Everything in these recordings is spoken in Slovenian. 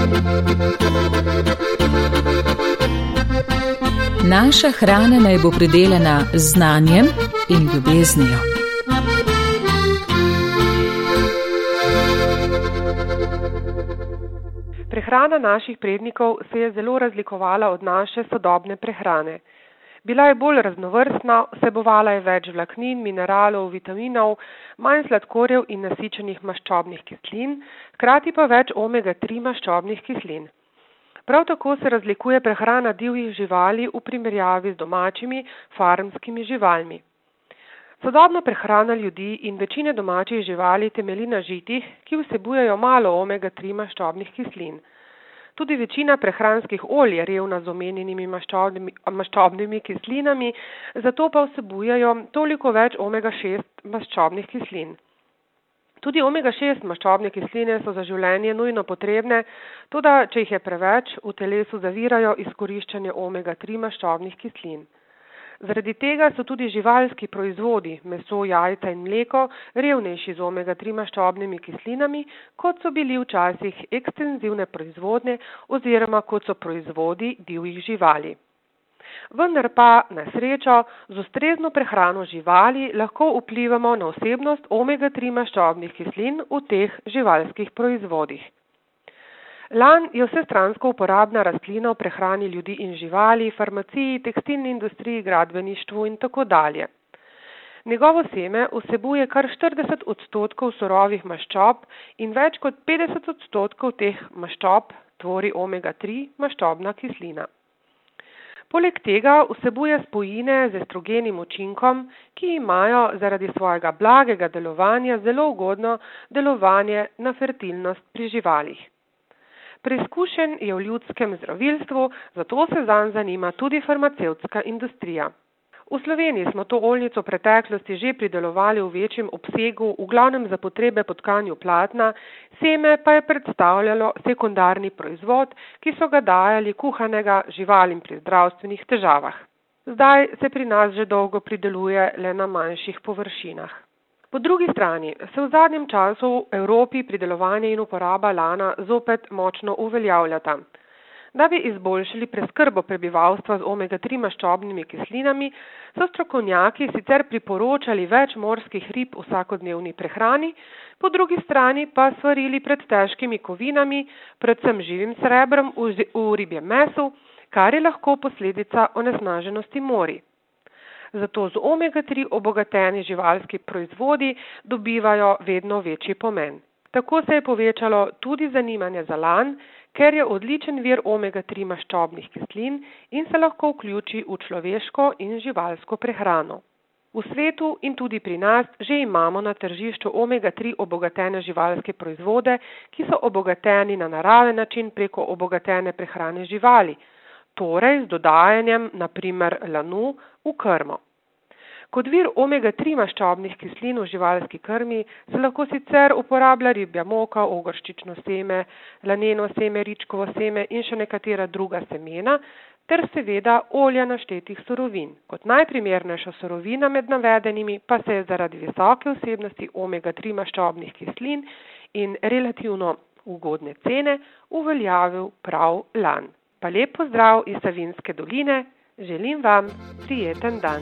Naša hrana naj bo pridelana z znanjem in ljubeznijo. Prehrana naših prednikov se je zelo razlikovala od naše sodobne prehrane. Bila je bolj raznovrstna, vsebovala je več vlaknin, mineralov, vitaminov, manj sladkorjev in nasičenih maščobnih kislin, hkrati pa več omega-3 maščobnih kislin. Prav tako se razlikuje prehrana divjih živali v primerjavi z domačimi farmskimi živalmi. Sodobna prehrana ljudi in večine domačih živali temelji na žitih, ki vsebujejo malo omega-3 maščobnih kislin. Tudi večina prehranskih olj je revna z omenjenimi maščobnimi kislinami, zato pa vsebujejo toliko več omega-6 maščobnih kislin. Tudi omega-6 maščobne kisline so za življenje nujno potrebne, toda če jih je preveč, v telesu zavirajo izkoriščanje omega-3 maščobnih kislin. Zaradi tega so tudi živalski proizvodi, meso, jajca in mleko, revnejši z omega-3 maščobnimi kislinami, kot so bili včasih ekstenzivne proizvodnje oziroma kot so proizvodi divjih živali. Vendar pa, na srečo, z ustrezno prehrano živali lahko vplivamo na vsebnost omega-3 maščobnih kislin v teh živalskih proizvodih. Lan je vsestransko uporabna rastlina v prehrani ljudi in živali, farmaciji, tekstilni industriji, gradbeništvu in tako dalje. Njegovo seme vsebuje kar 40% surovih maščob in več kot 50% teh maščob tvori omega-3 maščobna kislina. Poleg tega vsebuje spojine z estrogenim učinkom, ki imajo zaradi svojega blagega delovanja zelo ugodno delovanje na fertilnost pri živalih. Preizkušen je v ljudskem zdravilstvu, zato se zanj zanima tudi farmacevtska industrija. V Sloveniji smo to oljnico v preteklosti že pridelovali v večjem obsegu, v glavnem za potrebe po tkanju platna, seme pa je predstavljalo sekundarni proizvod, ki so ga dajali kuhanega živalim pri zdravstvenih težavah. Zdaj se pri nas že dolgo prideluje le na manjših površinah. Po drugi strani se v zadnjem času v Evropi pridelovanje in uporaba lana zopet močno uveljavljata. Da bi izboljšali preskrbo prebivalstva z omega-3 maščobnimi kislinami, so strokovnjaki sicer priporočali več morskih rib v vsakodnevni prehrani, po drugi strani pa svarili pred težkimi kovinami, predvsem živim srebrom v ribjem mesu, kar je lahko posledica onesnaženosti morij. Zato z omega-3 obogateni živalski proizvodi dobivajo vedno večji pomen. Tako se je povečalo tudi zanimanje za lan, ker je odličen vir omega-3 maščobnih kislin in se lahko vključi v človeško in živalsko prehrano. V svetu in tudi pri nas že imamo na tržišču omega-3 obogatene živalske proizvode, ki so obogateni na naraven način preko obogatene prehrane živali, torej z dodajanjem na primer lanu v krmo. Kot vir omega-3 maščobnih kislin v živalski krmi se lahko sicer uporablja ribja moka, ogrščično seme, laneno seme, ričkovo seme in še nekatera druga semena, ter seveda olja naštetih surovin. Kot najprimernejša surovina med navedenimi pa se je zaradi visoke vsebnosti omega-3 maščobnih kislin in relativno ugodne cene uveljavil prav lan. Pa lep pozdrav iz Savinjske doline, želim vam prijeten dan.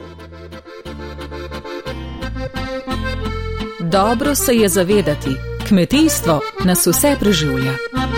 Dobro se je zavedati, kmetijstvo nas vse preživlja.